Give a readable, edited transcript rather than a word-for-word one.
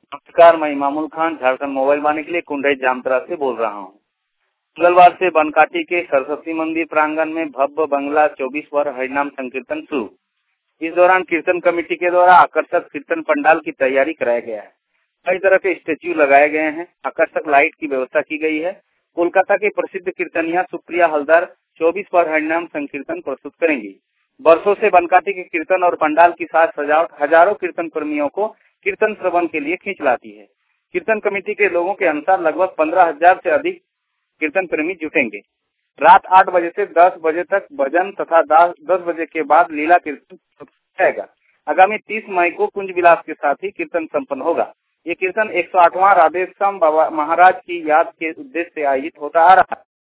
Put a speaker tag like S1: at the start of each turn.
S1: नमस्कार, मैं इमामुल खान झारखंड मोबाइल वाणी के लिए कुंडई जामतरा से बोल रहा हूँ। मंगलवार से बनकाटी के सरस्वती मंदिर प्रांगण में भव्य बंगला 24 वर हरिनाम संकीर्तन शुरू। इस दौरान कीर्तन कमेटी के द्वारा आकर्षक कीर्तन पंडाल की तैयारी कराया गया है। कई तरह के स्टेच्यू लगाए गए हैं। आकर्षक लाइट की व्यवस्था की गई है। कोलकाता के प्रसिद्ध कीर्तनिया सुप्रिया हलदर 24 वर हरिनाम संकीर्तन प्रस्तुत करेंगी। वर्षों से बनकाटी के कीर्तन और पंडाल की साज सजावट हजारों कीर्तन प्रेमियों को कीर्तन श्रवण के लिए खींच लाती है। कीर्तन कमेटी के लोगों के अनुसार लगभग 15,000 से अधिक कीर्तन प्रेमी जुटेंगे। रात 8 बजे से 10 बजे तक भजन तथा 10 बजे के बाद लीला कीर्तन जाएगा। आगामी 30 मई को कुंज विलास के साथ ही कीर्तन संपन्न होगा। ये कीर्तन 108वां राधेश्याम बाबा महाराज की याद के उद्देश्य से आयोजित होता आ रहा है।